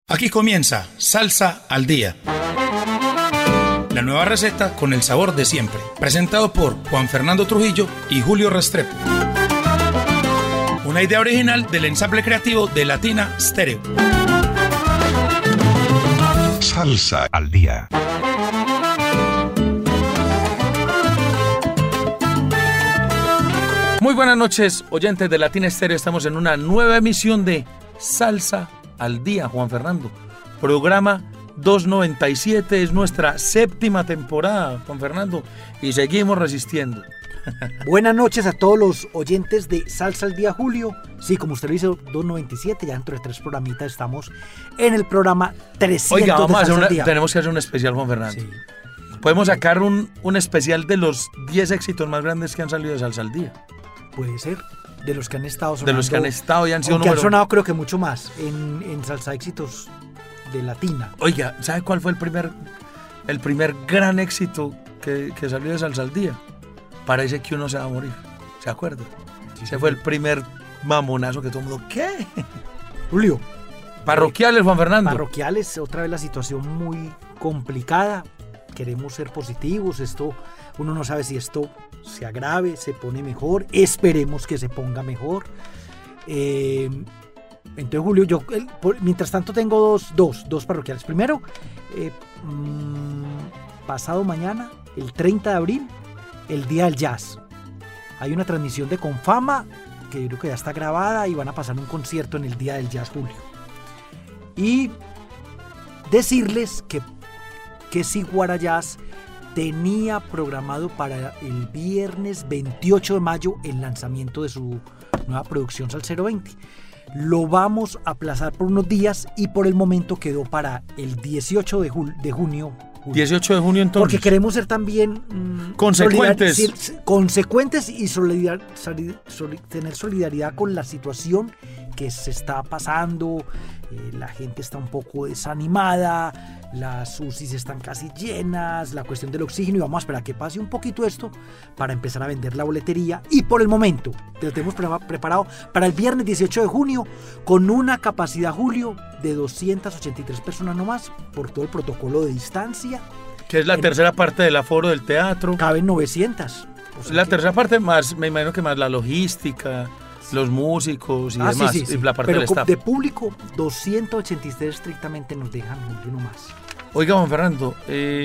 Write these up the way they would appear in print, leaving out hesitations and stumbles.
Aquí comienza Salsa al Día. La nueva receta con el sabor de siempre. Presentado por Juan Fernando Trujillo y Julio Restrepo. Una idea original del ensamble creativo de Latina Stereo. Salsa al Día. Muy buenas noches, oyentes de Latina Stereo. Estamos en una nueva emisión de Salsa al Día, Juan Fernando. Programa 297, es nuestra séptima temporada, Juan Fernando, y seguimos resistiendo. Buenas noches a todos los oyentes de Salsa al Día, Julio. Sí, como usted lo dice, 297, ya dentro de 3 programitas estamos en el programa 300. Oiga, vamos a hacer al Día. Tenemos que hacer un especial, Juan Fernando. Sí. Podemos sacar un especial de los 10 éxitos más grandes que han salido de Salsa al Día. Puede ser, de los que han estado sonando. De los que han estado y han sido aunque han sonado creo que mucho más en Salsa Éxitos de Latina. Oiga, ¿sabe cuál fue el primer gran éxito que salió de Salsa al Día? Parece que uno se va a morir, ¿se acuerda? Sí, ese fue el primer mamonazo que todo el mundo, ¿qué? Julio. Parroquiales, Juan Fernando. Parroquiales, otra vez la situación muy complicada. Queremos ser positivos, uno no sabe si esto se agrave, se pone mejor, esperemos que se ponga mejor. Entonces, Julio, yo mientras tanto tengo dos parroquiales. Primero, pasado mañana, el 30 de abril, el Día del Jazz. Hay una transmisión de Confama, que yo creo que ya está grabada, y van a pasar un concierto en el Día del Jazz, Julio. Y decirles que Siguara Jazz tenía programado para el viernes 28 de mayo el lanzamiento de su nueva producción Salsero 20. Lo vamos a aplazar por unos días y por el momento quedó para el 18 de junio. 18 de junio entonces. Porque queremos ser también consecuentes y tener solidaridad con la situación que se está pasando. La gente está un poco desanimada, las UCIs están casi llenas, la cuestión del oxígeno, y vamos a esperar que pase un poquito esto para empezar a vender la boletería. Y por el momento lo tenemos preparado para el viernes 18 de junio con una capacidad, Julio, de 283 personas nomás, por todo el protocolo de distancia. Que es la tercera parte del aforo del teatro. Caben 900. La tercera parte más, me imagino que más la logística, los músicos y demás, sí. Y la parte pero del staff. De público, 283 estrictamente nos dejan uno más. Oiga, Juan Fernando,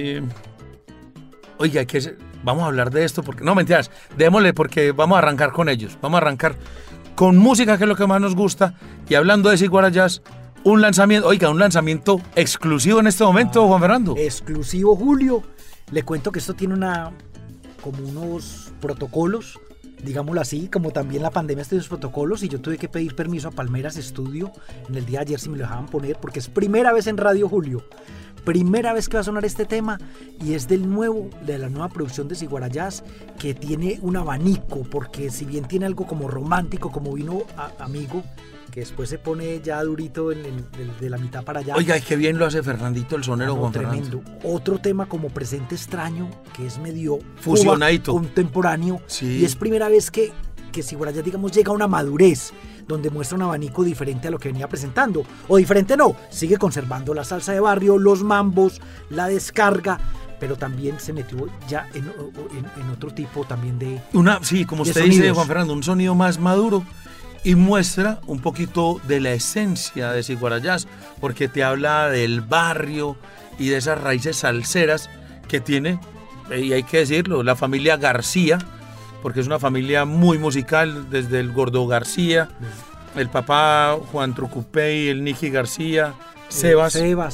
vamos a hablar de esto porque... No, mentiras, démosle porque vamos a arrancar con ellos. Vamos a arrancar con música, que es lo que más nos gusta. Y hablando de Siguara Jazz, un lanzamiento exclusivo en este momento, Juan Fernando. Exclusivo, Julio. Le cuento que esto tiene como unos protocolos, digámoslo así, como también la pandemia tiene sus protocolos, y yo tuve que pedir permiso a Palmeras Studio en el día de ayer si me lo dejaban poner, porque es primera vez en radio, Julio. Primera vez que va a sonar este tema, y es de la nueva producción de Siguara Jazz, que tiene un abanico, porque si bien tiene algo como romántico, como vino amigo, que después se pone ya durito de la mitad para allá. Oiga, qué bien lo hace Fernandito el sonero, Juan tremendo. Fernando. Otro tema como Presente Extraño, que es medio fusionadito, contemporáneo, sí. Y es primera vez que Siguara Jazz, digamos, llega a una madurez donde muestra un abanico diferente a lo que venía presentando. O diferente no, sigue conservando la salsa de barrio, los mambos, la descarga, pero también se metió ya en otro tipo también de... Sí, como usted sonidos. dice, Juan Fernando, un sonido más maduro, y muestra un poquito de la esencia de Siguara Jazz, porque te habla del barrio y de esas raíces salseras que tiene, y hay que decirlo, la familia García, porque es una familia muy musical, desde el Gordo García, el papá Juan Trucupey, el Niki García, Sebas.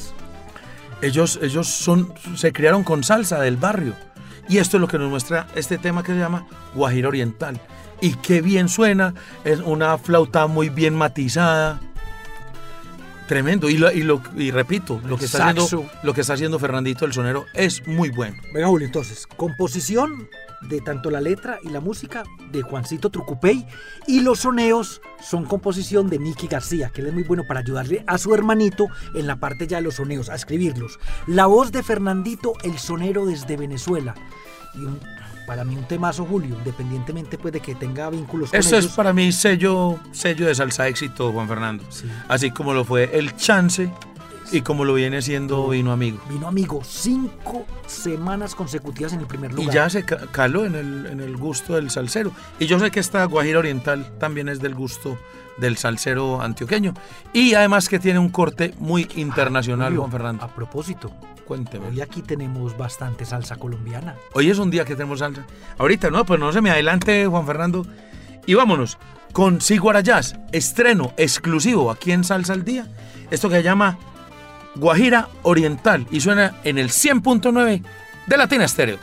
Ellos se criaron con salsa del barrio, y esto es lo que nos muestra este tema que se llama Guajira Oriental. Y qué bien suena, es una flauta muy bien matizada, tremendo. Y repito, lo que está haciendo Fernandito el sonero es muy bueno. Venga, Julio, entonces, composición de tanto la letra y la música de Juancito Trucupey, y los soneos son composición de Niki García, que él es muy bueno para ayudarle a su hermanito en la parte ya de los soneos, a escribirlos. La voz de Fernandito, el sonero desde Venezuela. Y para mí un temazo, Julio, independientemente pues de que tenga vínculos con Eso ellos. es para mí sello de salsa éxito, Juan Fernando. Sí. Así como lo fue El Chance Y como lo viene siendo Vino Amigo. Vino Amigo, 5 semanas consecutivas en el primer lugar. Y ya se caló en el gusto del salsero. Y yo sé que esta Guajira Oriental también es del gusto del salsero antioqueño. Y además que tiene un corte muy internacional, Julio, Juan Fernando. A propósito, Cuénteme. hoy aquí tenemos bastante salsa colombiana. Hoy es un día que tenemos salsa. Ahorita, no, pues no se me adelante, Juan Fernando. Y vámonos con Ciguarayás, estreno exclusivo aquí en Salsa al Día. Esto que se llama Guajira Oriental y suena en el 100.9 de Latina Estéreo.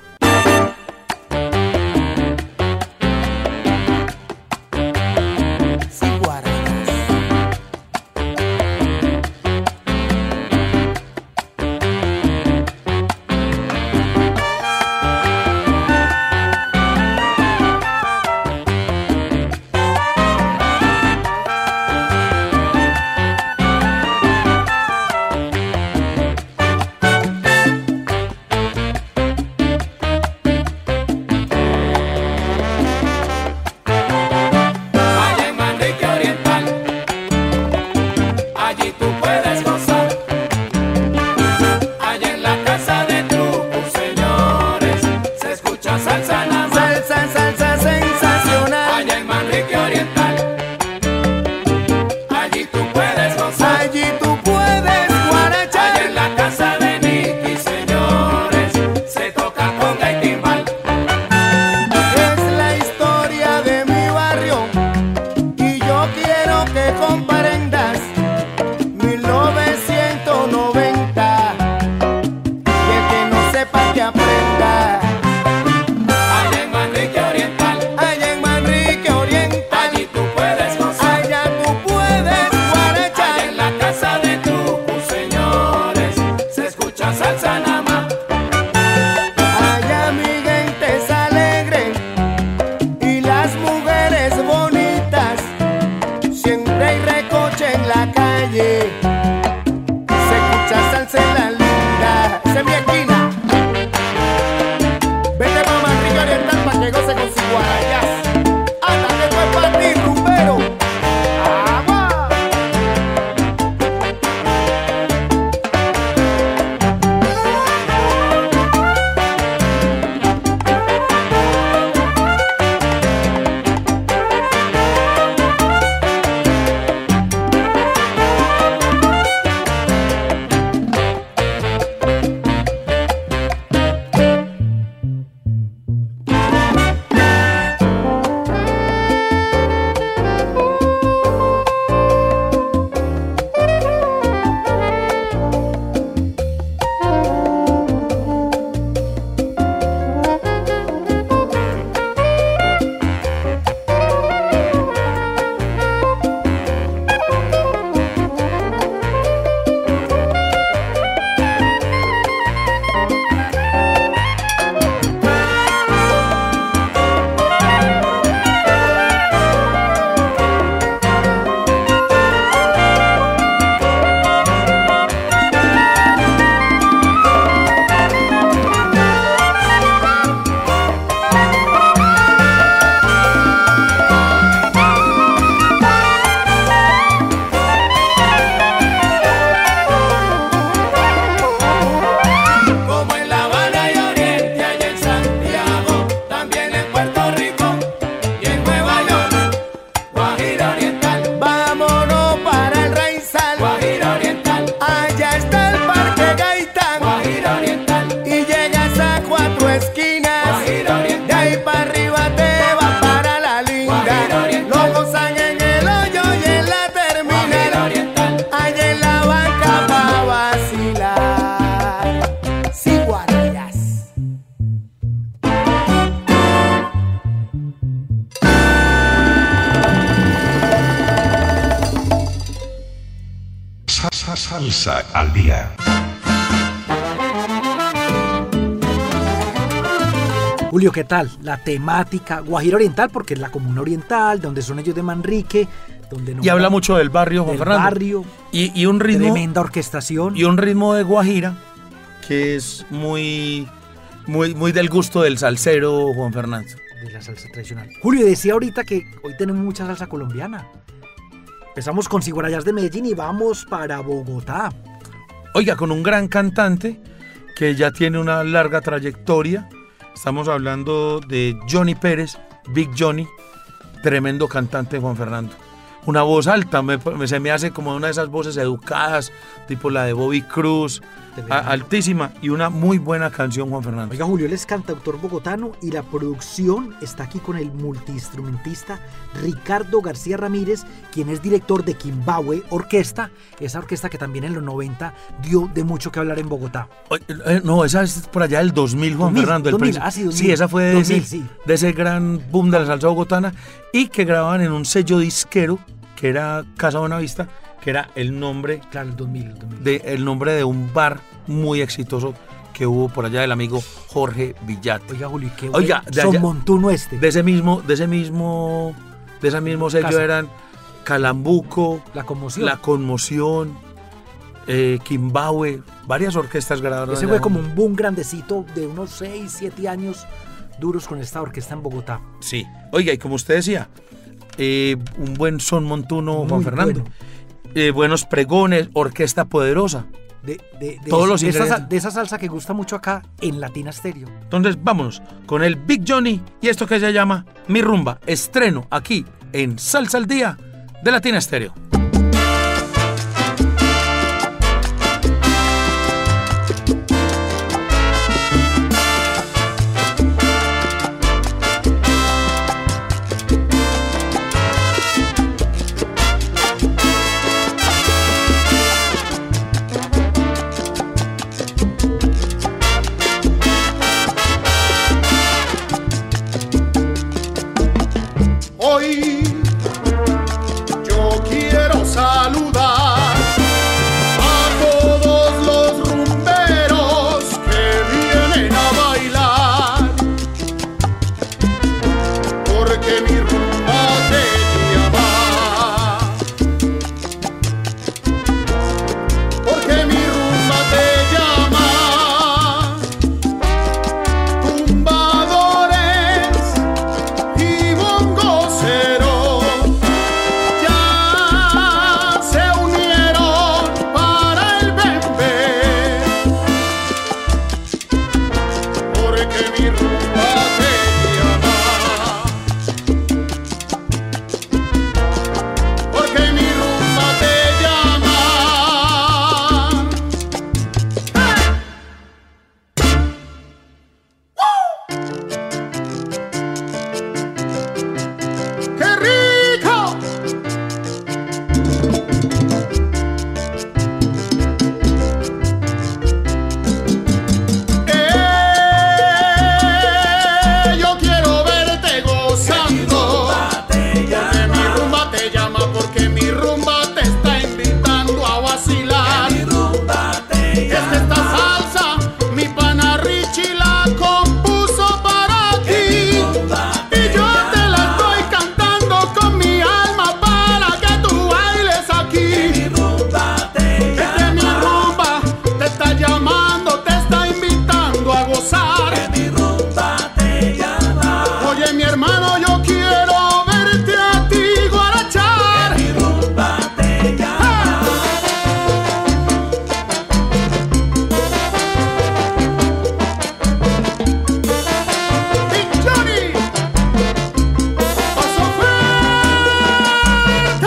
Salsa al Día. Julio, ¿qué tal? La temática Guajira Oriental, porque es la comuna oriental, donde son ellos de Manrique, donde y habla mucho del barrio, Juan Fernando. Barrio, y un ritmo, tremenda orquestación. Y un ritmo de Guajira que es muy del gusto del salsero, Juan Fernando. De la salsa tradicional. Julio, decía ahorita que hoy tenemos mucha salsa colombiana. Empezamos con Ciguarayás de Medellín y vamos para Bogotá. Oiga, con un gran cantante que ya tiene una larga trayectoria. Estamos hablando de Johnny Pérez, Big Johnny, tremendo cantante, Juan Fernando. Una voz alta, se me hace como una de esas voces educadas, tipo la de Bobby Cruz, altísima, y una muy buena canción, Juan Fernando. Oiga, Julio, él es cantautor bogotano y la producción está aquí con el multiinstrumentista Ricardo García Ramírez, quien es director de Kimbahue Orquesta, esa orquesta que también en los 90 dio de mucho que hablar en Bogotá. No, esa es por allá del 2000, Juan 2000, Fernando. 2000, sí, 2000, sí, esa fue de, 2000, de ese gran boom de la salsa bogotana, y que grababan en un sello disquero que era Casa Buenavista, que era el nombre, claro, el 2000. el nombre de un bar muy exitoso que hubo por allá del amigo Jorge Villate. Oiga, Julio, qué bueno. Son Montuno este. De ese mismo sello Casa. Eran Calambuco, La Conmoción, Kimbahue, varias orquestas grabaron. Ese fue como un boom grandecito de unos 6, 7 años duros con esta orquesta en Bogotá. Sí. Oiga, y como usted decía, un buen son montuno, muy Juan Fernando. Bueno. Buenos pregones, orquesta poderosa. Todos los ingredientes. De esa salsa que gusta mucho acá en Latina Stereo. Entonces vámonos con el Big Johnny y esto que se llama Mi Rumba, estreno aquí en Salsa al Día de Latina Stereo. Hoy yo quiero saludar a todos los rumberos que vienen a bailar, porque mi rumba te llama, porque mi rumba te llama, tumbadores y bongoceros ya se unieron para el bembé, porque mi rumba te llama, porque mi rumba te llama. ¡Qué rico! Yo quiero verte gozando, porque mi rumba te llama, porque mi rumba te está invitando a vacilar. Es que esta salsa, mi pana Richie la compuso para ti, y yo te la estoy cantando con mi alma para que tú bailes aquí. Es que mi rumba te está llamando, te está invitando a gozar. Oye, mi hermano, yo quiero verte a ti guarachar. Big Johnny, paso fuerte.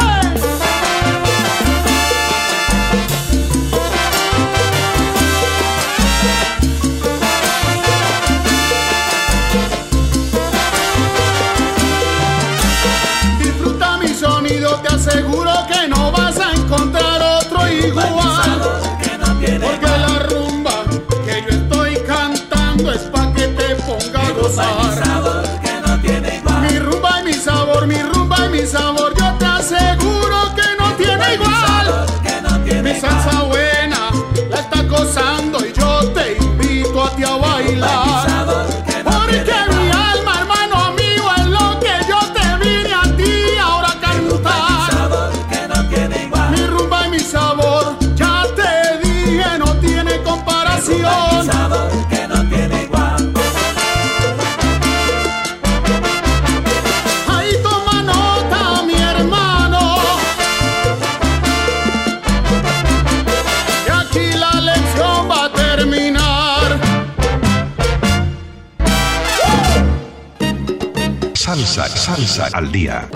Disfruta mi sonido, te aseguro que no vas a encontrar otro igual, porque la rumba que yo estoy cantando es pa' que te ponga a gozar. Mi rumba y mi sabor, mi rumba y mi sabor, yo te aseguro que no tiene igual. Mi salsa buena la está gozando y yo te invito a ti a bailar, porque mi alma, hermano mío, es lo que yo te vine a ti ahora a cantar. Mi rumba y mi sabor, ya te dije, no tiene comparación. Ahí toma nota, mi hermano, que aquí la Salsa al día.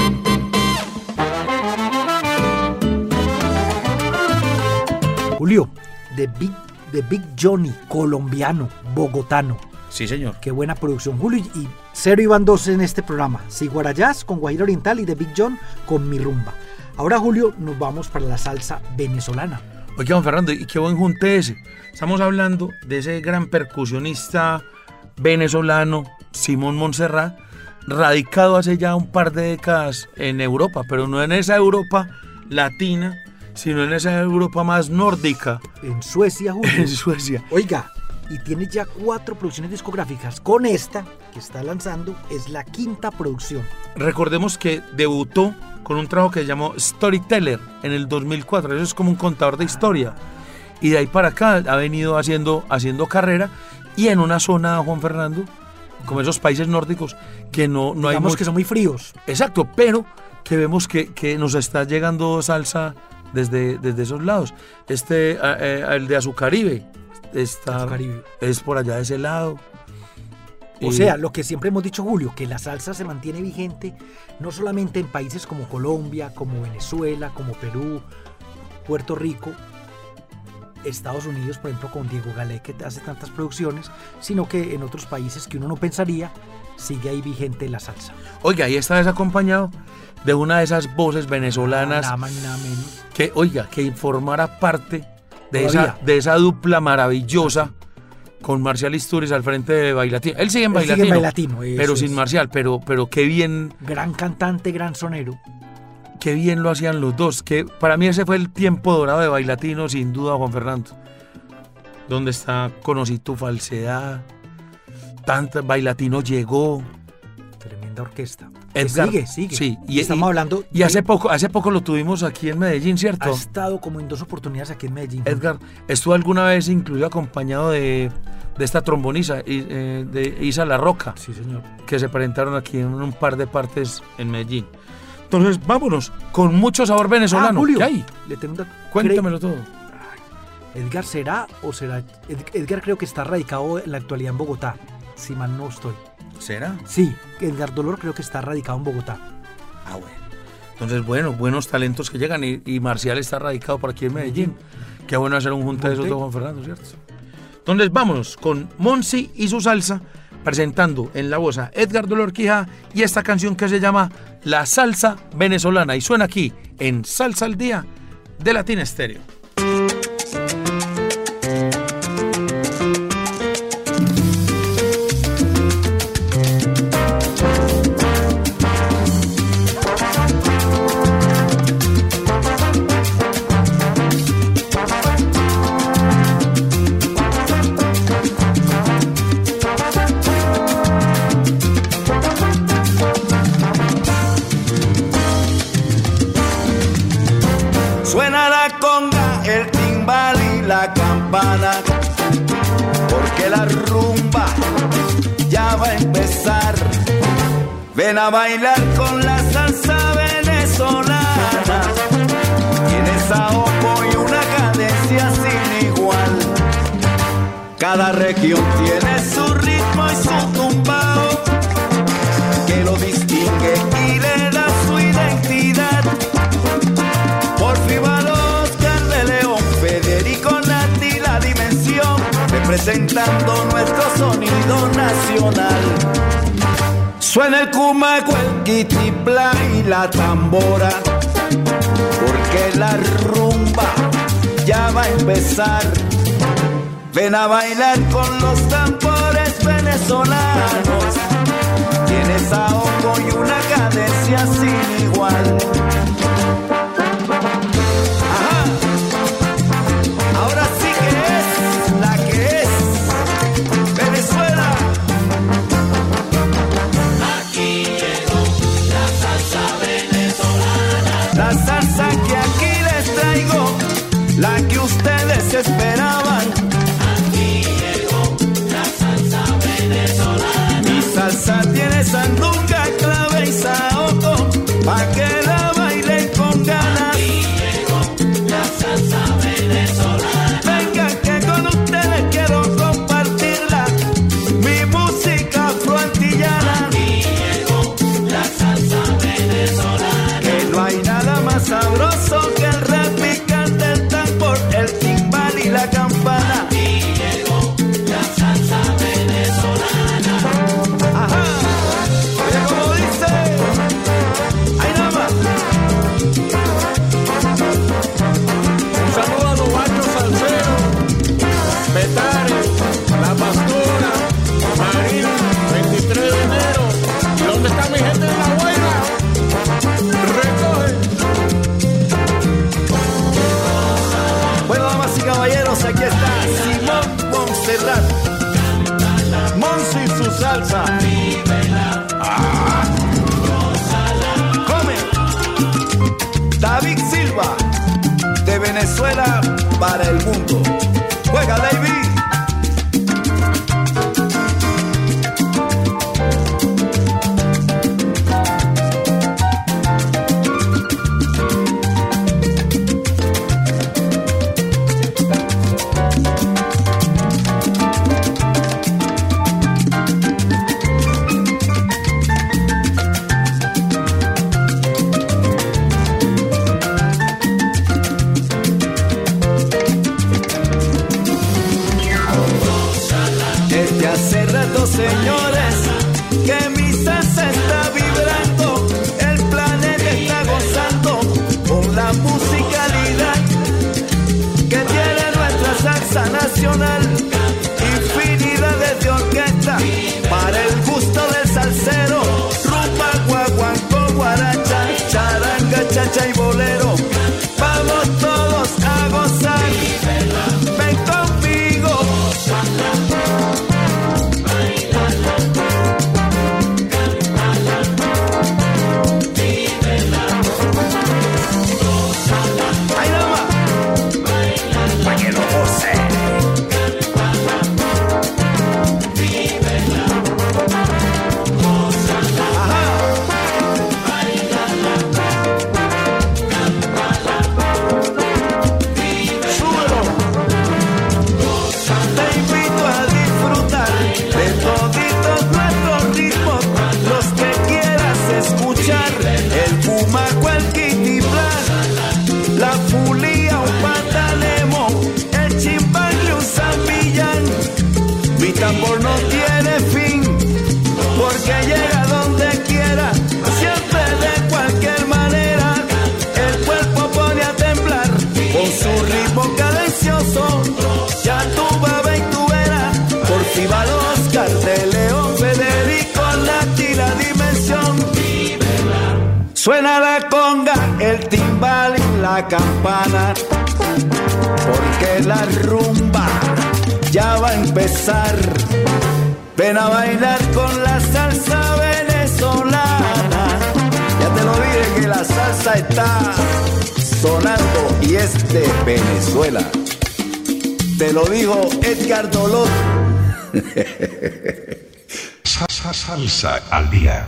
Julio, The Big Johnny, colombiano, bogotano. Sí, señor. Qué buena producción, Julio. Y 0 y van 2 en este programa. Ciguarayás con Guajira Oriental y The Big John con Mi Rumba. Ahora, Julio, nos vamos para la salsa venezolana. Oye, don Fernando, y qué buen junte ese. Estamos hablando de ese gran percusionista venezolano, Simón Montserrat, radicado hace ya un par de décadas en Europa, pero no en esa Europa latina, sino en esa Europa más nórdica. En Suecia, Julio. En Suecia. Oiga, y tiene ya 4 producciones discográficas. Con esta que está lanzando es la 5ª producción. Recordemos que debutó con un trabajo que se llamó Storyteller en el 2004. Eso es como un contador de historia. Y de ahí para acá ha venido haciendo carrera, y en una zona, Juan Fernando, como esos países nórdicos, que no hay... Digamos que son muy fríos. Exacto, pero que vemos que nos está llegando salsa desde esos lados. El de Azucaribe, Azucaribe es por allá de ese lado. O sea, lo que siempre hemos dicho, Julio, que la salsa se mantiene vigente no solamente en países como Colombia, como Venezuela, como Perú, Puerto Rico, Estados Unidos, por ejemplo, con Diego Galé, que hace tantas producciones, sino que en otros países que uno no pensaría, sigue ahí vigente la salsa. Oiga, y esta vez acompañado de una de esas voces venezolanas, nada más y nada menos, que formara parte de esa dupla maravillosa con Marcial Isturiz al frente de Bailatino. Él sigue en Bailatino, pero sin Marcial, pero qué bien. Gran cantante, gran sonero. Qué bien lo hacían los dos. Que para mí ese fue el tiempo dorado de Bailatino, sin duda, Juan Fernando. Donde está Conocí tu falsedad. Bailatino llegó. Tremenda orquesta. Edgar, sigue. Sí, estamos hablando. Y hace poco lo tuvimos aquí en Medellín, ¿cierto? Ha estado como en 2 oportunidades aquí en Medellín. Edgar, estuvo alguna vez incluso acompañado de esta trombonista, de Isa La Roca. Sí, señor. Que se presentaron aquí en un par de partes en Medellín. Entonces, vámonos, con mucho sabor venezolano. Julio, ¿qué hay? Le tengo Cuéntamelo todo. Edgar, ¿será o será? Edgar creo que está radicado en la actualidad en Bogotá, si mal no estoy. ¿Será? Sí, Edgar Dolor creo que está radicado en Bogotá. Ah, bueno. Entonces, buenos talentos que llegan, y Marcial está radicado por aquí en Medellín. Qué bueno hacer un junte de esos dos, Juan Fernando, ¿cierto? Entonces, vámonos con Monsi y su salsa, presentando en la voz a Edgar Dolor Quijada y esta canción que se llama La Salsa Venezolana, y suena aquí en Salsa al Día de Latina Estéreo. Porque la rumba ya va a empezar. Ven a bailar con la salsa venezolana. Tiene saoco y una cadencia sin igual. Cada región tiene su ritmo y su tumbao, que lo distingue y le da su identidad. Porfirio Oscar de León, Federico Nati, la dimensión, representando nuestro sonido nacional. Suena el cumaco, el quitipla y la tambora, porque la rumba ya va a empezar. Ven a bailar con los tambores venezolanos. Tiene saoco y una cadencia sin igual. Ajá. Ahora sí que es la que es Venezuela. Aquí llegó la salsa venezolana. La salsa que aquí les traigo, la que ustedes esperaban. Salsa tiene sandunga, clave y saoco, pa' que la baile está Simón Montserrat, Monsi y su salsa. Come. David Silva, de Venezuela para el mundo. Juega, David. Señores, que mi salsa está vibrando, el planeta está gozando con la musicalidad que tiene nuestra salsa nacional. Infinidades de orquestas para el gusto del salsero, rumba, guaguancó, guaracha, charanga, chacha y bolero. Vamos todos a gozar, ven conmigo. Tambor no tiene fin, porque llega donde quiera, siempre de cualquier manera. El cuerpo pone a temblar con su ritmo cadencioso. Ya tú babas y tú verás, por si va Oscar de León, Federico, Nati, la dimensión. Suena la conga, el timbal y la campana, porque la rumba ya va a empezar. Ven a bailar con la salsa venezolana. Ya te lo dije que la salsa está sonando y es de Venezuela. Te lo dijo Edgar Dolor. Salsa al día.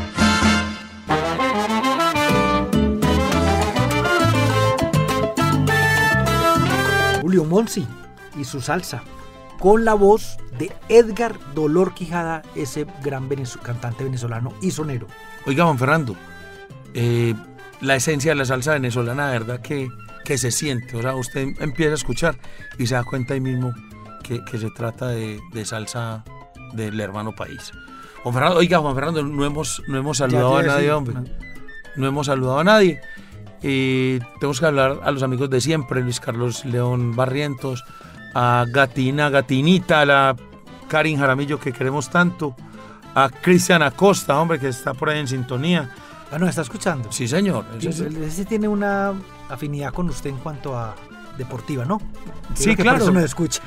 Julio Monsi y su salsa, con la voz de Edgar Dolor Quijada, ese gran cantante venezolano y sonero. Oiga, Juan Fernando, la esencia de la salsa venezolana, de verdad que se siente. O sea, usted empieza a escuchar y se da cuenta ahí mismo que se trata de salsa del hermano país. Juan Fernando, oiga, Juan Fernando, no hemos saludado a nadie, hombre. No hemos saludado a nadie. Tenemos que hablar a los amigos de siempre, Luis Carlos León Barrientos, a Gatinita, a la Karin Jaramillo que queremos tanto, a Cristian Acosta, hombre, que está por ahí en sintonía. Ah, ¿nos está escuchando? Sí, señor. Ese tiene una afinidad con usted en cuanto a deportiva, ¿no? Sí, claro. Por eso nos escucha.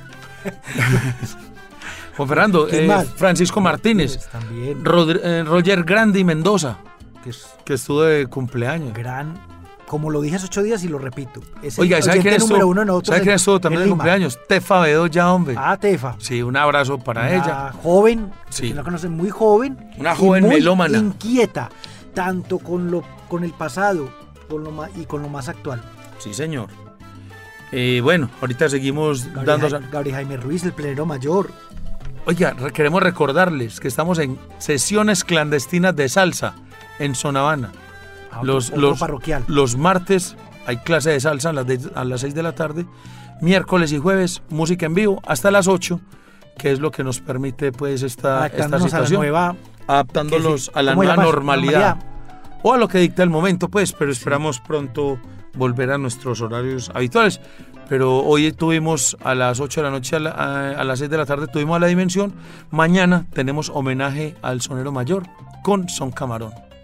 Juan Fernando, Francisco Martínez, también. Roger Grandi Mendoza, que estuvo de cumpleaños. Como lo dije hace 8 días y lo repito. Oiga, ¿sabe quién estuvo también de cumpleaños? Tefa Bedoya, hombre. Ah, Tefa. Sí, un abrazo para ella. Joven, sí. Que la conocen, muy joven. Una joven muy melómana. Inquieta, tanto con el pasado y con lo más actual. Sí, señor. Bueno, ahorita seguimos Gabriel Jaime Ruiz, el plenero mayor. Oiga, queremos recordarles que estamos en sesiones clandestinas de salsa en Zona Habana. Los martes hay clase de salsa a las 6 de la tarde, miércoles y jueves música en vivo hasta las 8, que es lo que nos permite pues esta situación, adaptándolos a la nueva normalidad o a lo que dicta el momento, pues, pero esperamos pronto volver a nuestros horarios habituales. Pero hoy tuvimos a las 8 de la noche, a las 6 de la tarde tuvimos a La Dimensión. Mañana tenemos homenaje al sonero mayor con Son Camarón.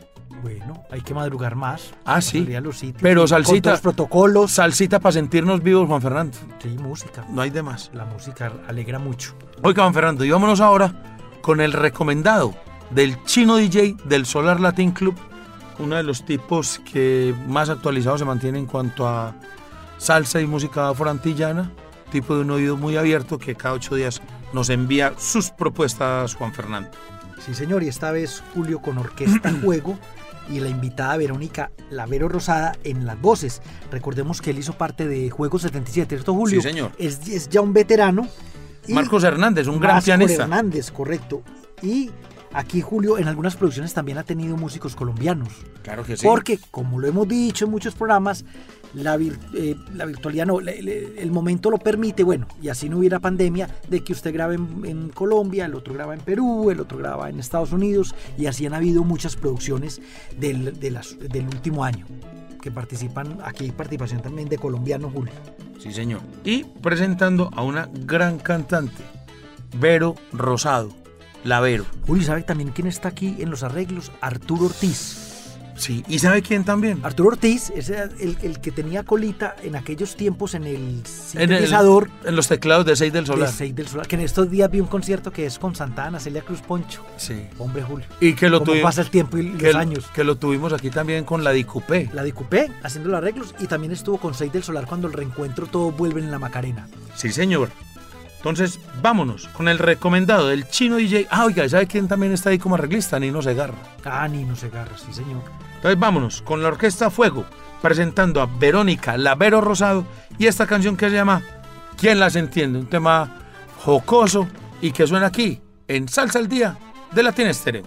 Bueno, hay que madrugar más. Ah, sí. Salir a los sitios, Pero y con salsita. todos los protocolos. Salsita para sentirnos vivos, Juan Fernando. Sí, música. No hay de más. La música alegra mucho. Oiga, Juan Fernando, y vámonos ahora con el recomendado del Chino DJ del Solar Latin Club, uno de los tipos que más actualizado se mantiene en cuanto a salsa y música afroantillana, tipo de un oído muy abierto que cada 8 días nos envía sus propuestas, Juan Fernando. Sí, señor, y esta vez Julio con Orquesta Juego y la invitada Verónica Lavero Rosada en las voces. Recordemos que él hizo parte de Juego 77, ¿cierto, Julio? Sí, señor. Es ya un veterano. Y Marcos Hernández, un gran Marcos pianista. Hernández, correcto. Y aquí Julio en algunas producciones también ha tenido músicos colombianos. Claro que sí. Porque, como lo hemos dicho en muchos programas, la virtualidad no, el momento lo permite, bueno, y así no hubiera pandemia, de que usted grabe en Colombia, el otro graba en Perú, el otro graba en Estados Unidos, y así han habido muchas producciones del último año, que participan, aquí hay participación también de colombianos, Julio. Sí, señor. Y presentando a una gran cantante, Vero Rosado, la Vero. Julio, ¿sabe también quién está aquí en los arreglos? Arturo Ortiz. Sí, ¿y sabe quién también? Arturo Ortiz es el que tenía colita en aquellos tiempos en el sintetizador. En los teclados de 6 del Solar. De 6 del Solar, que en estos días vi un concierto que es con Santana, Celia Cruz Poncho. Sí. Hombre, Julio. Y que lo ¿Cómo tuvimos, pasa el tiempo y los años? Que lo tuvimos aquí también con la Dicupé. La Dicupé, haciendo los arreglos, y también estuvo con 6 del Solar cuando el reencuentro todos vuelven en la Macarena. Sí, señor. Entonces, vámonos con el recomendado del Chino DJ. Ah, oiga, ¿sabe quién también está ahí como arreglista? Nino Segarra. Ah, Nino Segarra, sí, señor. Entonces, vámonos con la Orquesta Fuego, presentando a Verónica Lavero Rosado y esta canción que se llama ¿Quién las entiende? Un tema jocoso y que suena aquí en Salsa al Día de Latin Estéreo.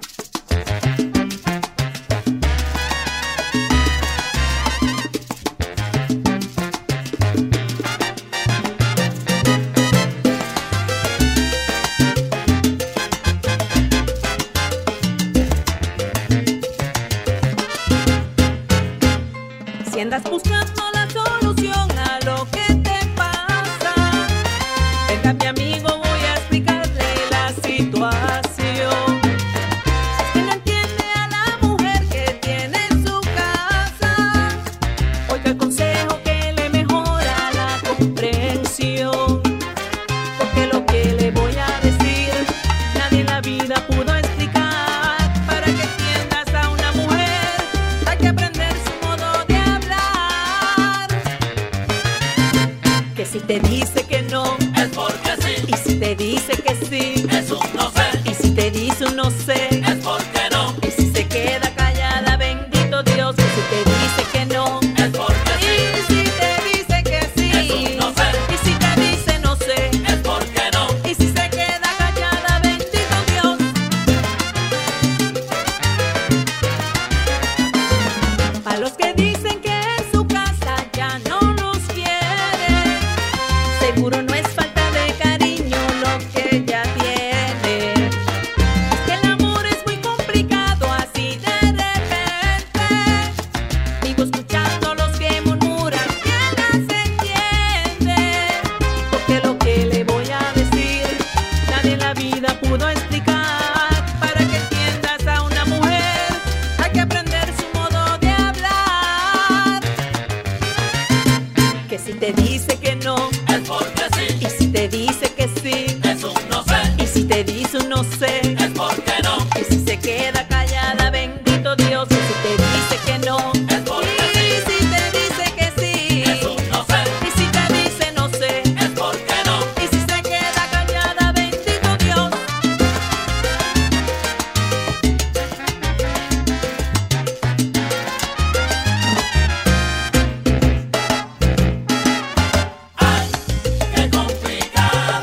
Si andas buscando la solución a lo que te pasa, venga mi amigo, voy a explicarle la situación. Si no entiende a la mujer que tiene en su casa, oiga el consejo que le mejora la comprensión. Porque lo que le voy a decir, nadie en la vida pudo explicar. Para que entiendas a una mujer, hay que aprender su modo de hablar. Que si te dice que no, Es porque sí, y si te dice que sí, es un no sé, y si te dice un no sé, es porque no, y si se queda callada, bendito Dios. Y si te dice que no, es porque sí, y si te dice que sí, es un no sé, y si te dice no sé, es porque no, y si se queda callada, bendito Dios. Para los que dicen que en su casa ya no los quiere, seguro no es falta de cariño lo que ella tiene. Es que el amor es muy complicado así de repente. Vivo escuchando los que murmuran, ¿quién las entiende? Porque lo que le voy a decir, nadie en la vida pudo explicar. Para que entiendas a una mujer, hay que aprender su modo de hablar. Que si te dice que no, es porque sí, y si te dice que sí, es un no sé, y si te dice un no sé, es porque no, y si se queda callada, bendito Dios. Y si te dice que no, es porque sí, y si te dice que sí, es un no sé, y si te dice no sé, es porque no, y si se queda callada, bendito Dios. ay, qué complicado.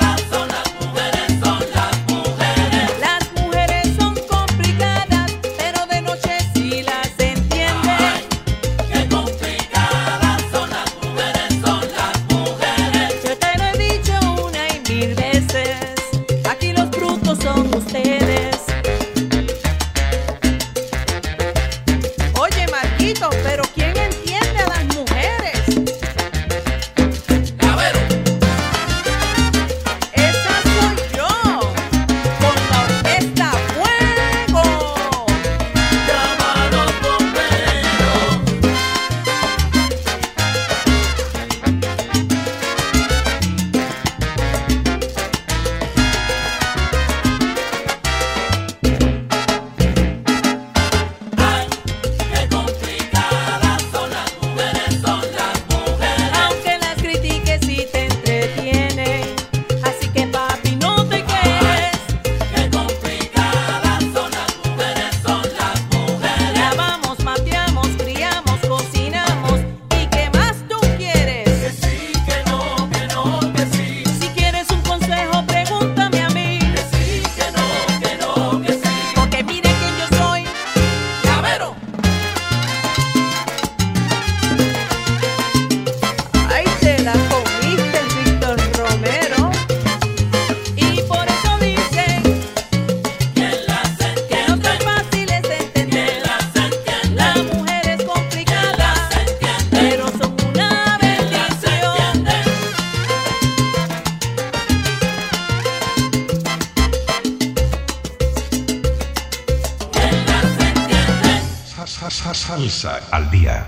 Salsa al día.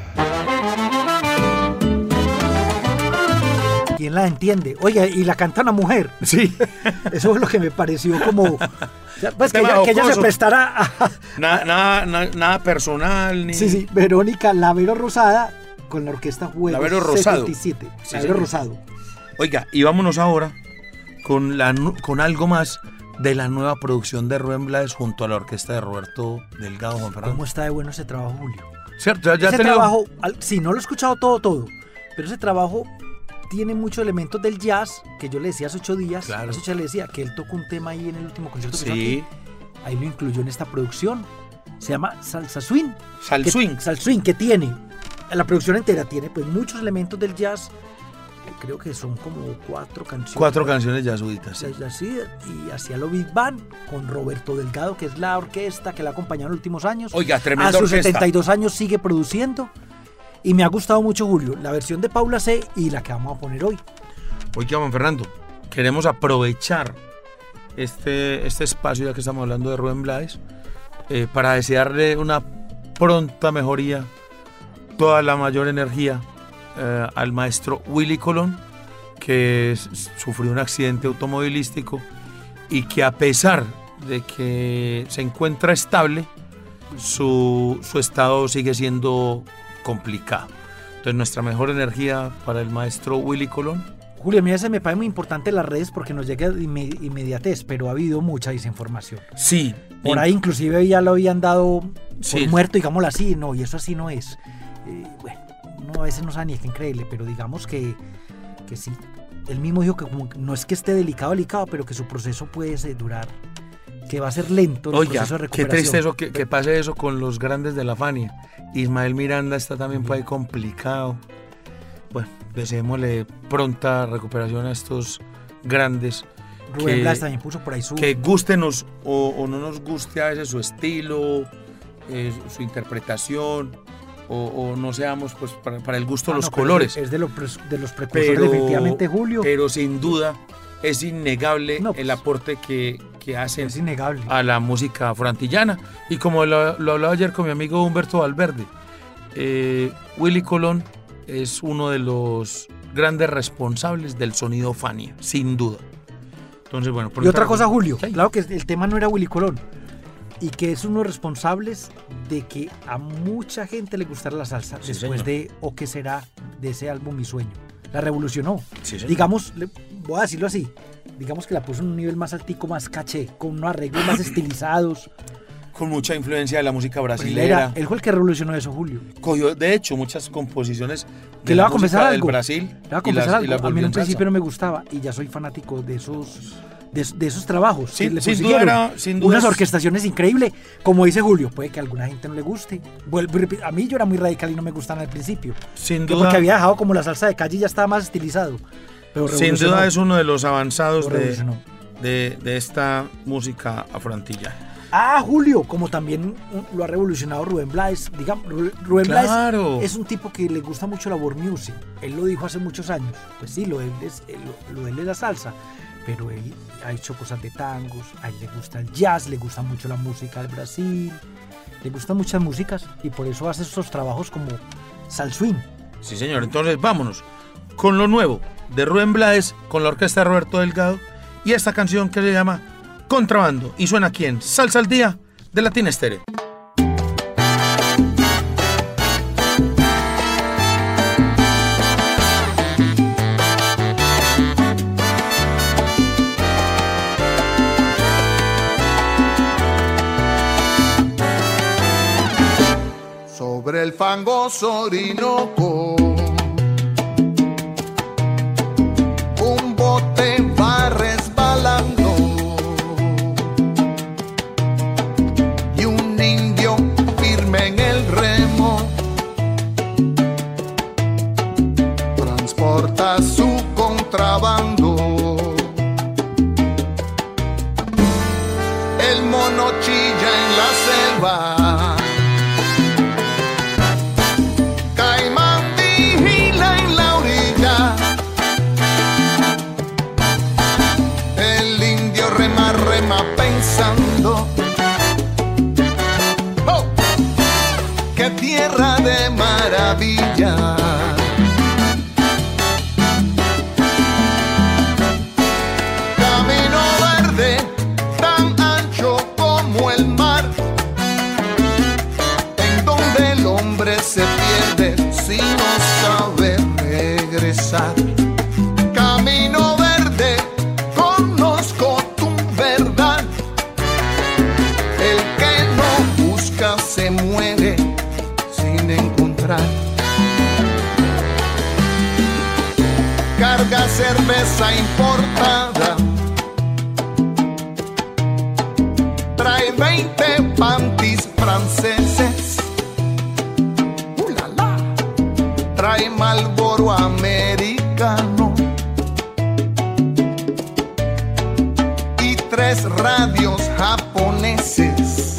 ¿Quién la entiende? Oiga, y la canta una mujer. Sí. Eso es lo que me pareció como... o sea, pues que Tema ella se jocoso. prestara a... Nada personal. Ni... Sí, Verónica Lavero Rosada con la orquesta Juegos Lavero Rosado. 77. Sí, Lavero señor. Rosado. Oiga, y vámonos ahora con algo más de la nueva producción de Rubén Blades junto a la orquesta de Roberto Delgado, Juan Fernando. ¿Cómo está de bueno ese trabajo, Julio? ¿Cierto? Ya Ese ha tenido- trabajo, sí, no lo he escuchado todo, pero ese trabajo tiene muchos elementos del jazz, que yo le decía hace 8 días, Claro. hace 8 días le decía que él tocó un tema ahí en el último concierto que hizo Sí, aquí, ahí lo incluyó en esta producción, se llama Salsa Swing. Sal que- Swing. Sal Swing, que tiene, la producción entera tiene pues muchos elementos del jazz, creo que son como 4 canciones. 4 canciones jazzuitas. Sí. Así, y hacía lo Big Band con Roberto Delgado, que es la orquesta que la ha acompañado en los últimos años. Oiga, A tremenda sus orquesta. 72 años sigue produciendo. Y me ha gustado mucho, Julio, la versión de Paula C. y la que vamos a poner hoy. Oiga, Juan Fernando, queremos aprovechar este espacio, ya que estamos hablando de Rubén Blades, para desearle una pronta mejoría, toda la mayor energía al maestro Willy Colón, que sufrió un accidente automovilístico y que a pesar de que se encuentra estable, su estado sigue siendo complicado. Entonces nuestra mejor energía para el maestro Willy Colón. Julio, a mí se me parece muy importante las redes porque nos llega de inmediatez, pero ha habido mucha desinformación. Sí. Por ahí inclusive ya lo habían dado por Sí. muerto, digámoslo así, no, y eso así no es. Bueno, uno a veces no sabe ni qué creerle, pero digamos que sí. Él mismo dijo que como que no es que esté delicado, pero que su proceso puede durar, que va a ser lento el Oiga, proceso de qué recuperación. triste eso, que pase eso con los grandes de la Fania. Ismael Miranda está también por ahí complicado. Bueno, deseémosle pronta recuperación a estos grandes. Rubén que- Blades también puso por ahí su... Que gustenos o no nos guste a veces su estilo, su interpretación, o no seamos pues para el gusto de los no, pero colores. Es de los precursores definitivamente, Julio. Pero sin duda es innegable No, pues, el aporte que hacen es innegable. a la música frantillana. Y como lo hablaba ayer con mi amigo Humberto Valverde, Willy Colón es uno de los grandes responsables del sonido Fania, sin duda. Entonces, bueno, Y otra cosa, Julio, Sí. claro que el tema no era Willy Colón, y que es uno de los responsables de que a mucha gente le gustara la salsa Sí, después señor. de O qué será, de ese álbum Mi Sueño. La revolucionó. Sí, señor. Digamos, voy a decirlo así, digamos que la puso en un nivel más altico, más caché, con unos arreglos más estilizados. Con mucha influencia de la música Él brasilera. fue el que revolucionó eso, Julio. Cogió, de hecho, muchas composiciones Que de le la voy a confesar música del algo. Brasil. Le voy a confesar y algo. las A mí volvió en en un principio salsa. no me gustaba y ya soy fanático de esos trabajos. Sin- que le sin consiguieron. duda era- sin duda Unas es- orquestaciones increíbles. Como dice Julio, puede que a alguna gente no le guste. A mí yo era muy radical y no me gustaban al principio. Sin Que duda, porque había dejado como la salsa de calle y ya estaba más estilizado. Pero sin revolucionó. duda es uno de los avanzados Lo revolucionó. de esta música afrontillana. Julio, como también lo ha revolucionado Rubén Blades. Digamos, Rubén Claro. Blades es un tipo que le gusta mucho la world music. Él lo dijo hace muchos años. Pues sí, lo de él es la salsa. Pero él ha hecho cosas de tangos, a él le gusta el jazz, le gusta mucho la música del Brasil, le gustan muchas músicas y por eso hace esos trabajos como Sal Swing. Sí, señor. Entonces, vámonos con lo nuevo de Rubén Blades, con la orquesta de Roberto Delgado y esta canción que se llama Contrabando y suena aquí en Salsa al Día de Latina Estéreo. Sobre el fangoso Orinoco, un bote va resbalando y un indio firme en el remo transporta su contrabando. El mono chilla en la selva, Caimán vigila en la orilla, el indio rema, rema pensando, ¡oh!, que tierra de maravilla. Camino verde, tan ancho como el mar, en donde el hombre se pierde si no sabe regresar. Camino verde, conozco tu verdad. El que no busca se muere sin encontrar. Carga cerveza importada, trae 20 panties franceses. ¡La, la! Trae Marlboro americano y 3 radios japoneses.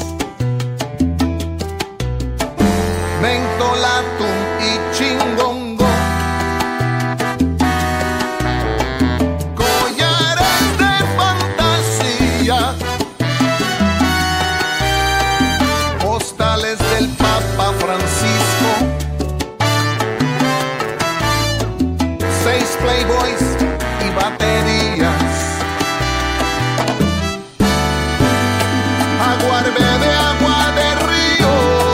Mentolatum y chingongo, collares de fantasía, postales del Papa Francisco, 6 Playboys y baterías. Aguarde de agua de río,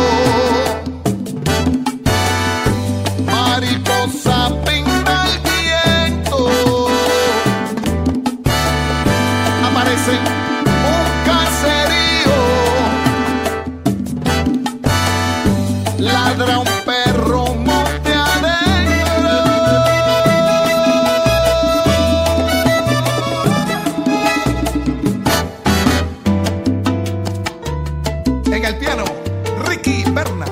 mariposa pinta el viento. Aparece un caserío, ladra un perro monte adentro. En el piano, Ricky Berna.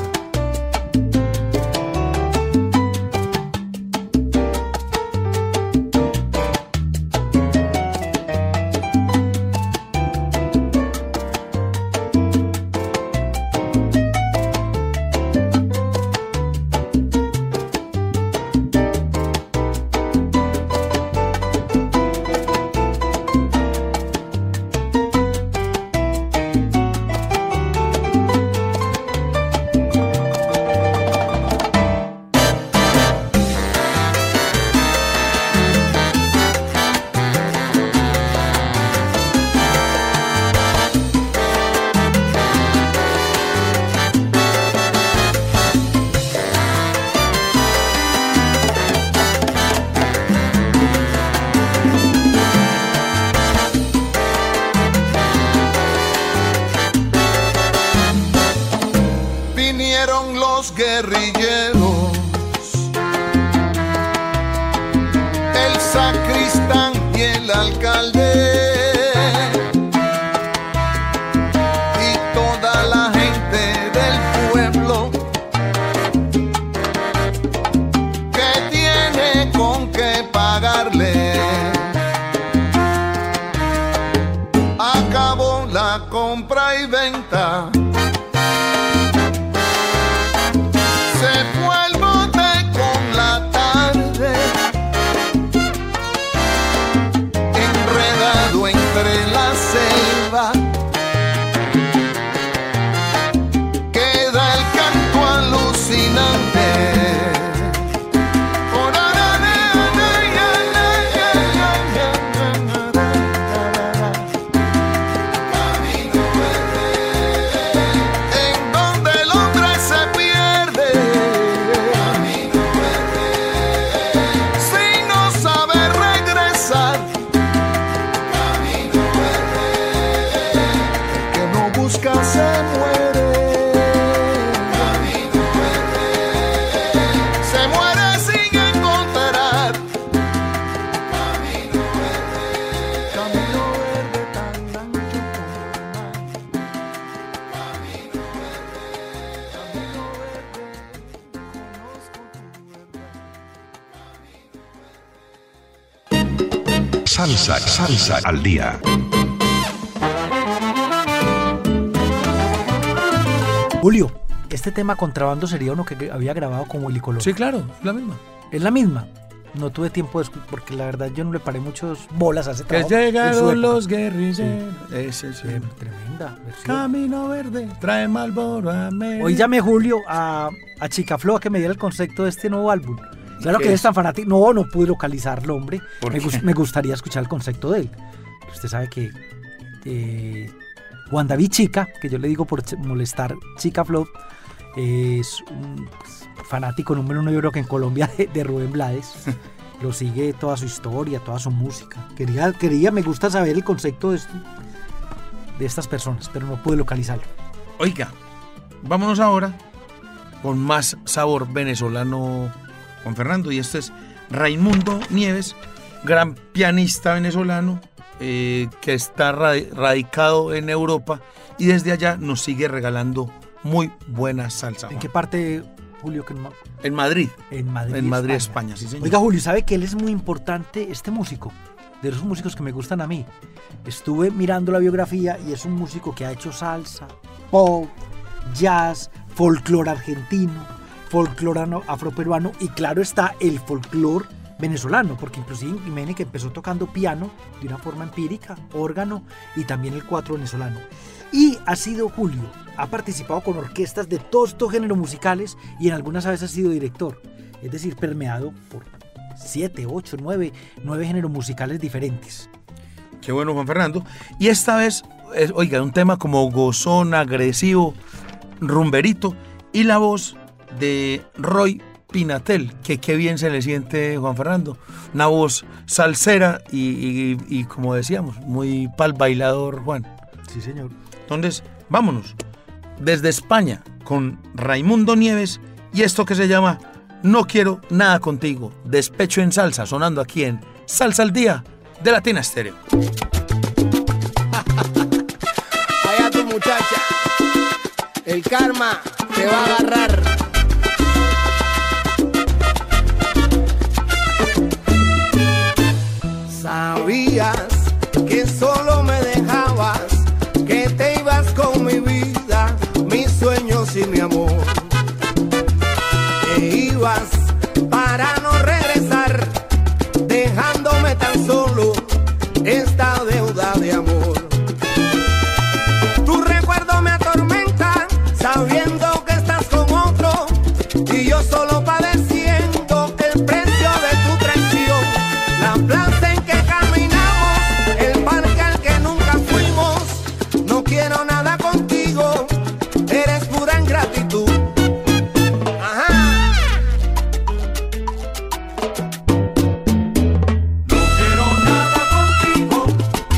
Vinieron los guerrilleros, el sacristán y el alcalde, y toda la gente del pueblo que tiene con qué pagarle. Acabó la compra y venta. Se fue el bote con la tarde, enredado entre la selva. Queda el canto alucinante. En donde el hombre se pierde si no sabe regresar. El que no busca se muere. Se muere sin encontrar. Camino verde tan ancho como el mar. Salsa al día. Julio, este tema Contrabando sería uno que había grabado con Willy Colón. Sí, claro, la misma. Es la misma. No tuve tiempo de escuchar, porque la verdad yo no le paré muchas bolas a ese Que trabajo. en su llegaron época. los guerrilleros. Ese sí. Tremenda versión. Camino verde, trae Marlboro a América. Hoy llamé Julio a Chica Flo a que me diera el concepto de este nuevo álbum. Claro ¿Qué que él es? es tan fanático. No pude localizarlo, hombre. ¿Por Me, qué? me gustaría escuchar el concepto de él. Usted sabe que Juan David Chica, que yo le digo por molestar Chica Flo, es un fanático número uno, yo creo que en Colombia, de Rubén Blades. Lo sigue toda su historia, toda su música. Me gusta saber el concepto de estas personas, pero no pude localizarlo. Oiga, vámonos ahora con más sabor venezolano, Juan Fernando, y este es Raimundo Nieves, gran pianista venezolano que está radicado en Europa y desde allá nos sigue regalando muy buena salsa. ¿En Juan. qué parte, Julio? Que no- En Madrid. En Madrid, En Madrid, España, sí, señor. Oiga, Julio, ¿sabe que él es muy importante, este músico? De esos músicos que me gustan a mí. Estuve mirando la biografía y es un músico que ha hecho salsa, pop, jazz, folclore argentino, folclore afroperuano y claro está el folclore venezolano, porque inclusive imagínate que empezó tocando piano de una forma empírica, órgano y también el cuatro venezolano. Y ha sido Julio, ha participado con orquestas de todos estos géneros musicales y en algunas veces ha sido director, es decir, permeado por 7, 8, 9 géneros musicales diferentes. Qué bueno, Juan Fernando. Y esta vez, oiga, un tema como gozón, agresivo, rumberito y la voz de Roy Pinatel, que qué bien se le siente, Juan Fernando. Una voz salsera y como decíamos, muy pal bailador, Juan. Sí, señor. Entonces, vámonos desde España con Raimundo Nieves y esto que se llama No quiero nada contigo, despecho en salsa, sonando aquí en Salsa al Día de Latina Estéreo. Allá tu muchacha, el karma te va a agarrar. Sabías que solo me dejabas, que te ibas con mi vida, mis sueños y mi amor. Te ibas para no regresar, dejándome tan solo esta deuda de amor. Tu recuerdo me atormenta, sabiendo que estás con otro, y yo solo padeciendo el precio de tu traición. La plaza en que caminamos, el parque al que nunca fuimos. No quiero nada contigo, eres pura ingratitud. Ajá. No quiero nada contigo,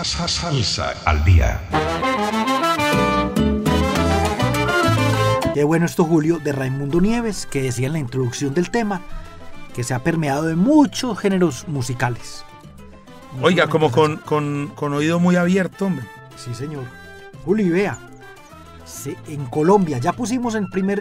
Salsa al día. Qué bueno esto, Julio, de Raimundo Nieves, que decía en la introducción del tema que se ha permeado de muchos géneros musicales. Oiga, como con oído muy abierto, hombre. Sí, señor. Julio, y vea, en Colombia ya pusimos el primer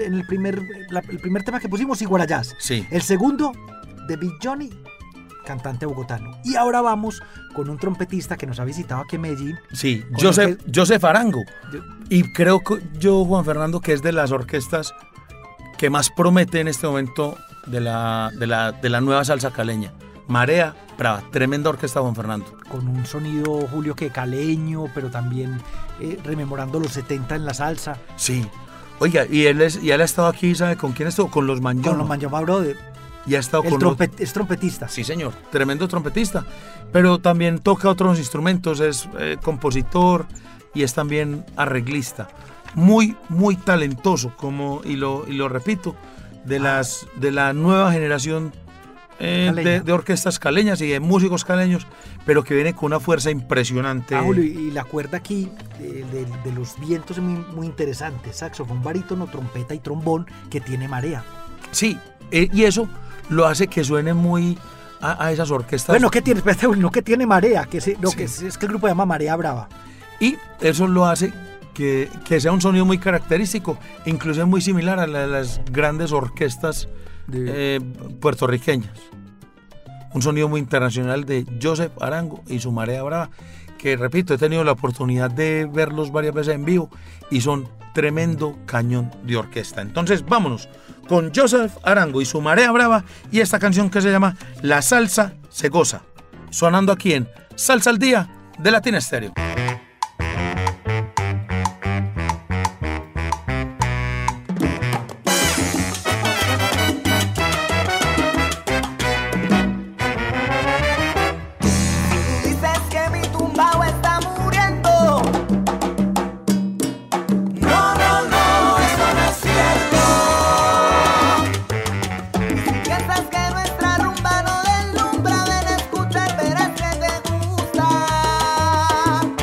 tema que pusimos, Iguarayás. Sí. El segundo, de Big Johnny, cantante bogotano. Y ahora vamos con un trompetista que nos ha visitado aquí en Medellín. Sí, Con Joseph Arango. Y creo que Juan Fernando, que es de las orquestas que más promete en este momento de la nueva salsa caleña. Marea Brava, tremenda orquesta, Juan Fernando. Con un sonido, Julio, que caleño, pero también rememorando los 70 en la salsa. Sí. Oiga, y él ha estado aquí, ¿sabe con quién estuvo? Con los Manjoma. Con los Manjoma Brothers. Y ha estado es trompetista. Sí, señor, tremendo trompetista. Pero también toca otros instrumentos, es compositor y es también arreglista. Muy, muy talentoso, y lo repito, de la nueva generación de orquestas caleñas y de músicos caleños, pero que viene con una fuerza impresionante. Julio, y la cuerda aquí de los vientos es muy, muy interesante. Saxofón, barítono, trompeta y trombón, que tiene Marea. Sí, y eso lo hace que suene muy a esas orquestas. Bueno, ¿qué tiene? No, que tiene Marea, que es que el grupo se llama Marea Brava. Y eso lo hace que sea un sonido muy característico, incluso muy similar a las grandes orquestas puertorriqueñas. Un sonido muy internacional de Joseph Arango y su Marea Brava, que repito, he tenido la oportunidad de verlos varias veces en vivo y son tremendo cañón de orquesta. Entonces vámonos con Joseph Arango y su Marea Brava y esta canción que se llama La Salsa se goza, sonando aquí en Salsa al Día de Latina Estéreo. Escuchar, verás que te gusta.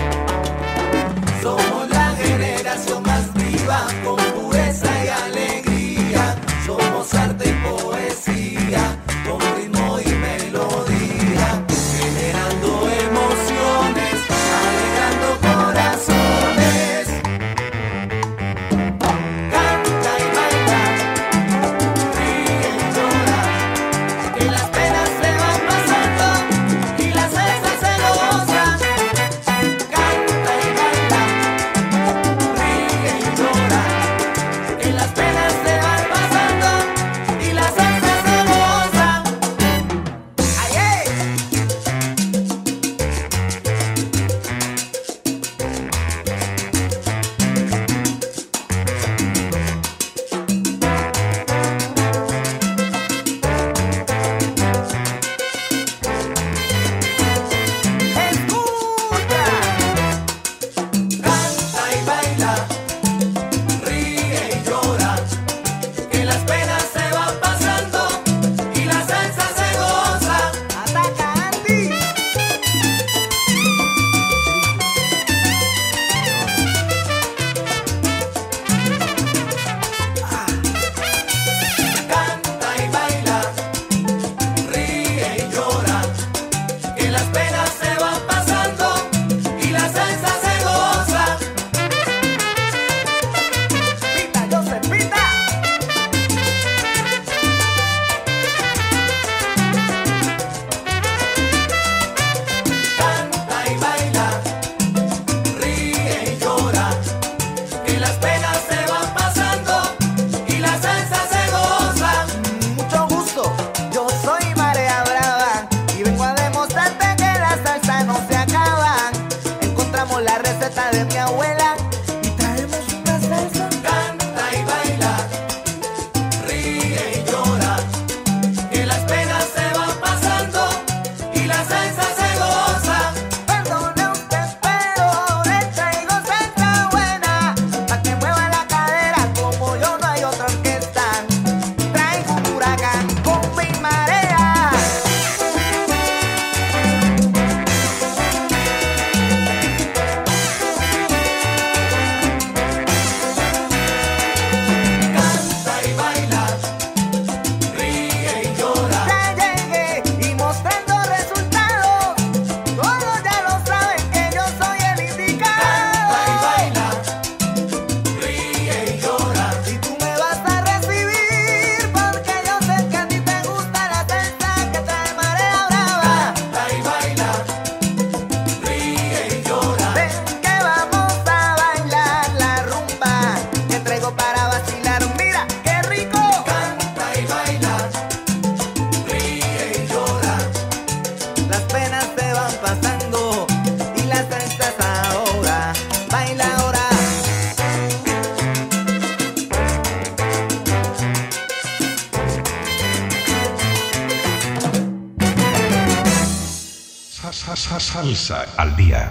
Salsa al día.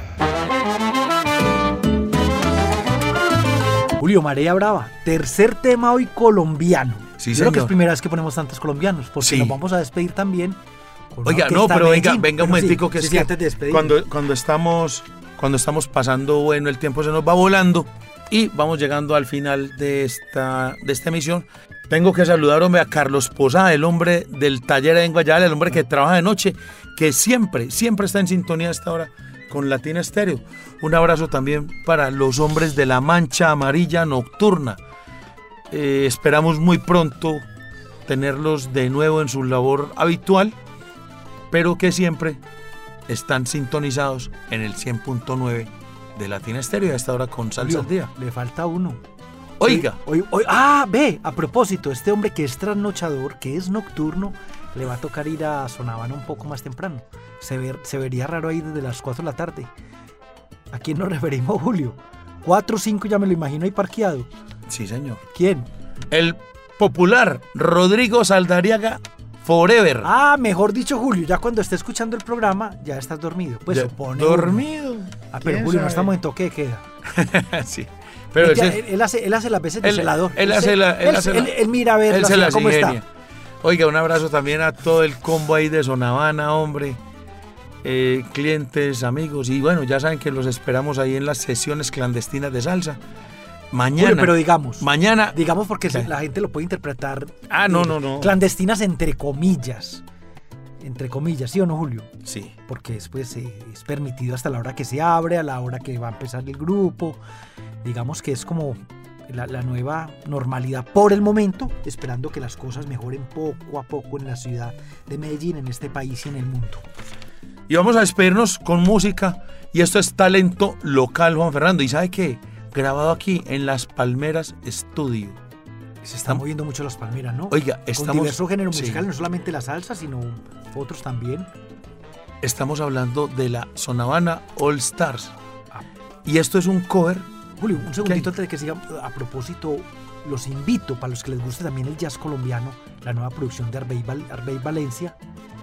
Julio, Marea Brava, tercer tema hoy colombiano. Sí, Yo creo que es señor. primera vez que ponemos tantos colombianos, porque Sí. nos vamos a despedir también con una Oiga, no, orquesta de pero venga, Medellín. venga un Pero sí, momentico, que sí, es sí, que antes de despedirnos. cuando estamos pasando, bueno, el tiempo se nos va volando y vamos llegando al final de esta emisión. Tengo que saludar, hombre, a Carlos Posada, el hombre del taller en Guayala, el hombre que trabaja de noche, que siempre está en sintonía a esta hora con Latina Estéreo. Un abrazo también para los hombres de la Mancha Amarilla Nocturna. Esperamos muy pronto tenerlos de nuevo en su labor habitual, pero que siempre están sintonizados en el 100.9 de Latina Estéreo a esta hora con Salsa Julio, al Día. le falta uno. Oiga, Ve, a propósito, este hombre que es trasnochador, que es nocturno, le va a tocar ir a Sonavana un poco más temprano. Se vería raro ahí desde las 4 de la tarde. ¿A quién nos referimos, Julio? 4 o 5 ya me lo imagino ahí parqueado. sí señor. ¿Quién? El popular Rodrigo Saldariaga Forever. Mejor dicho, Julio, ya cuando esté escuchando el programa, ya estás dormido. Pues Ya, supone. dormido. Pero ¿Quién Julio, no sabe? estamos en toque de queda. Sí. Pero Ya, ese- él hace las veces de él- celador. él hace la- Él mira a ver él la se ciudad las cómo ingenia. está. Oiga, un abrazo también a todo el combo ahí de Sonavana, hombre. Clientes, amigos. Y bueno, ya saben que los esperamos ahí en las sesiones clandestinas de salsa. Mañana. Julio, pero digamos. Mañana. Digamos porque ¿Qué? la gente lo puede interpretar. No. Clandestinas entre comillas. Entre comillas, ¿sí o no, Julio? Sí. Porque después es permitido hasta la hora que se abre, a la hora que va a empezar el grupo. Digamos que es como la nueva normalidad por el momento, esperando que las cosas mejoren poco a poco en la ciudad de Medellín, en este país y en el mundo. Y vamos a despedirnos con música. Y esto es talento local, Juan Fernando. ¿Y sabe qué? Grabado aquí en Las Palmeras Studio. Se están moviendo mucho las palmeras, ¿no? Oiga, Con estamos. diversos géneros sí, musicales, no solamente la salsa, sino otros también. estamos hablando de la Sonavana All Stars. Y esto es un cover. Julio, un segundito antes de que siga. A propósito, los invito, para los que les guste también el jazz colombiano, la nueva producción de Arbey Valencia.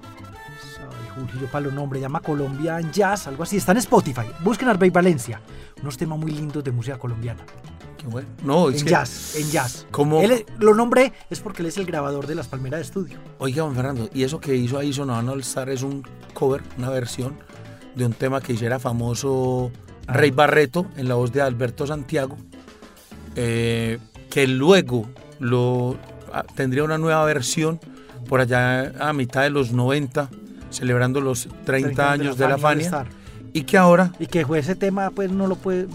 Ay, Julio, para los nombres, llama Colombian Jazz, algo así. Está en Spotify. Busquen Arbey Valencia. Unos temas muy lindos de música colombiana. Qué bueno. No, es En que, jazz. ¿cómo? Lo nombré es porque él es el grabador de Las Palmeras de Estudio. Oiga, Juan Fernando, y eso que hizo ahí Sonavana All Star es un cover, una versión de un tema que hiciera famoso Rey Barreto en la voz de Alberto Santiago, que luego tendría una nueva versión por allá a mitad de los 90, celebrando los 30 años de la Fania, Star. y que ahora Y que fue ese tema, pues no lo puede,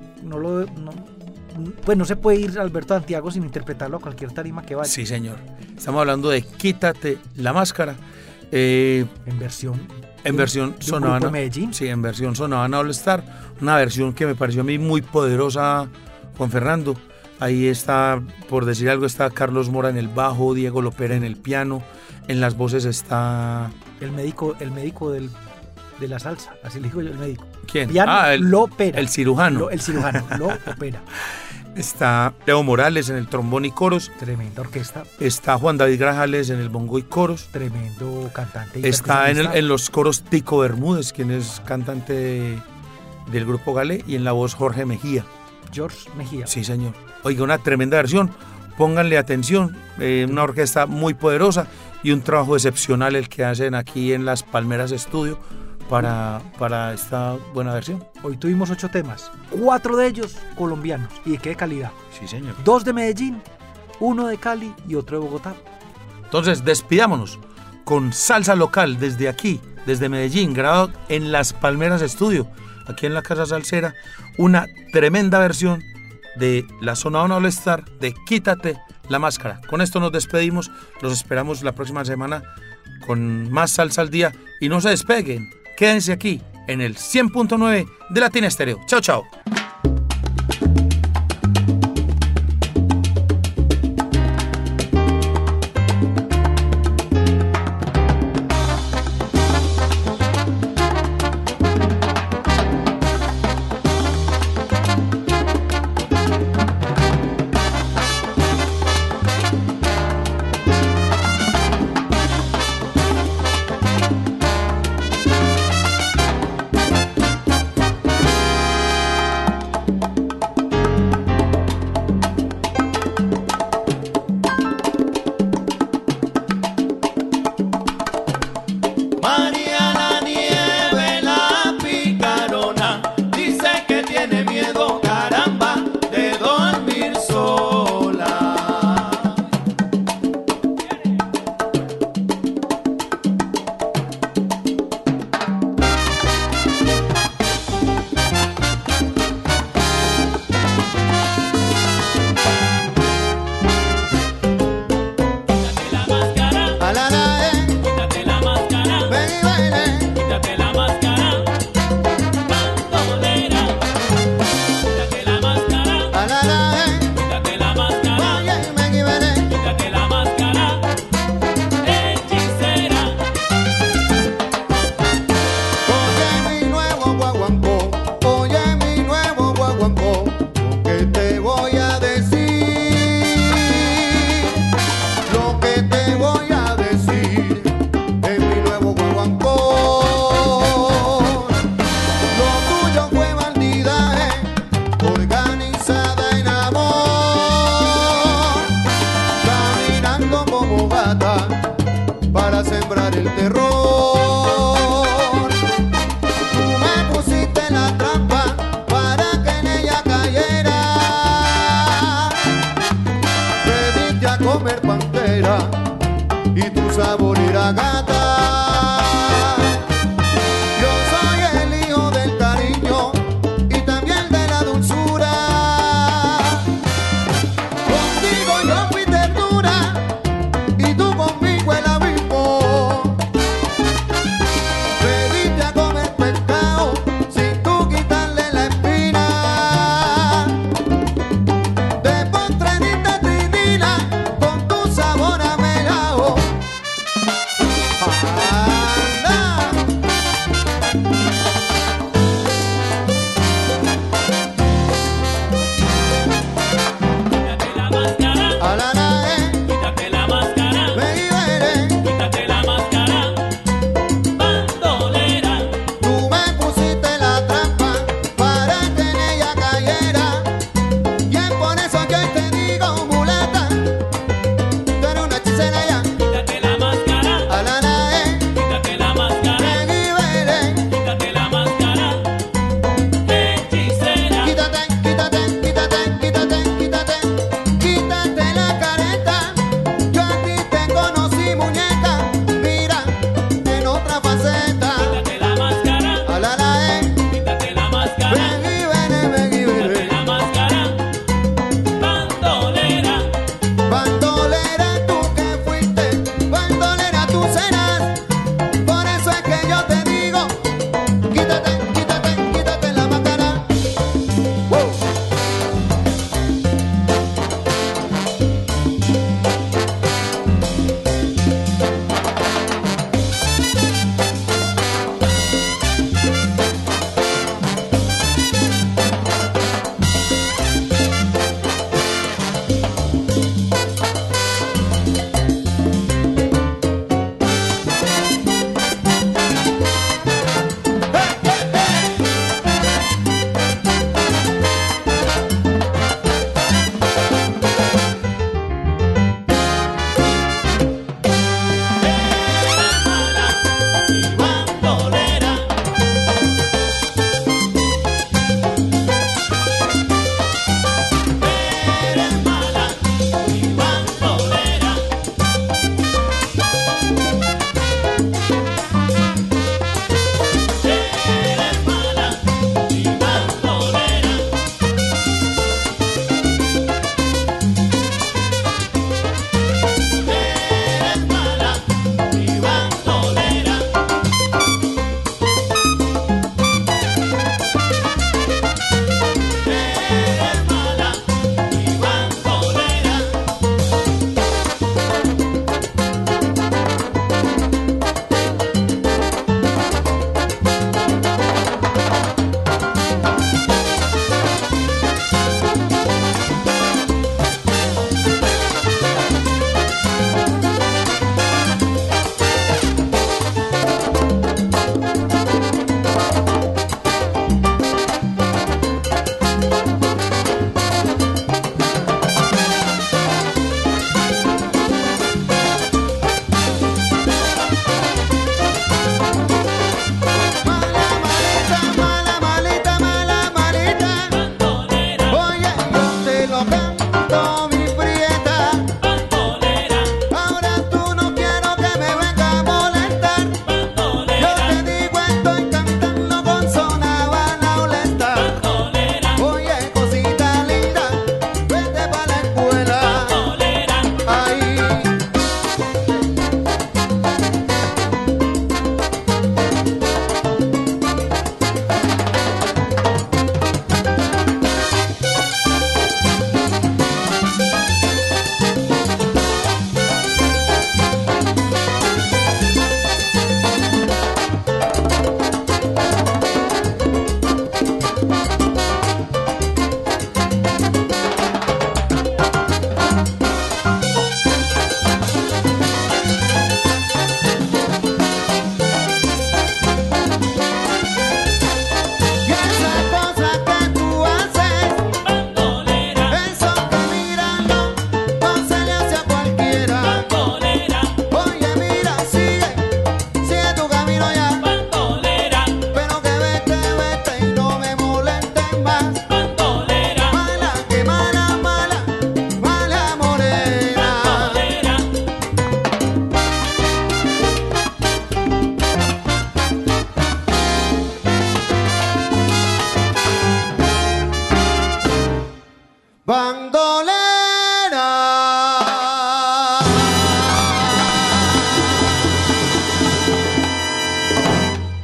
pues no se puede ir Alberto Santiago sin interpretarlo a cualquier tarima que vaya. sí señor, estamos hablando de Quítate la Máscara, En versión. en versión de un Sonavana, grupo de Medellín. sí, en versión Sonavana All Star, una versión que me pareció a mí muy poderosa, Juan Fernando. Ahí está, por decir algo, está Carlos Mora en el bajo, Diego Lopera en el piano, en las voces está... El médico de la salsa, así le digo yo, el médico. ¿Quién? Piano, el Lopera. el cirujano. El cirujano, lo opera. Está Leo Morales en el trombón y coros, Tremenda orquesta, está Juan David Grajales en el bongo y coros, tremendo cantante. y está percusionista. en los coros Tico Bermúdez, quien es cantante del grupo Galé, y en la voz Jorge Mejía. George Mejía. Sí, señor. Oiga, una tremenda versión. Pónganle atención. Una orquesta muy poderosa y un trabajo excepcional el que hacen aquí en Las Palmeras Studio para esta buena versión. Hoy tuvimos 8 temas, 4 de ellos colombianos. ¿Y de qué calidad? Sí, señor. 2 de Medellín, 1 de Cali y otro de Bogotá. Entonces, despidámonos con salsa local desde aquí, desde Medellín, grabado en Las Palmeras Studio, aquí en la Casa Salsera, una tremenda versión de la Sonavana All Star de Quítate la Máscara. Con esto nos despedimos, los esperamos la próxima semana con más Salsa al Día y no se despeguen, quédense aquí en el 100.9 de Latina Estéreo. Chao, chao.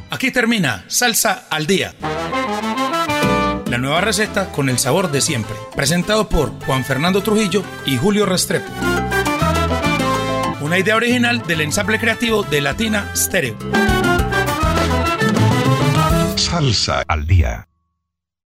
Aquí termina Salsa al Día. La nueva receta con el sabor de siempre. Presentado por Juan Fernando Trujillo y Julio Restrepo. Una idea original del ensamble creativo de Latina Stereo. Salsa al Día.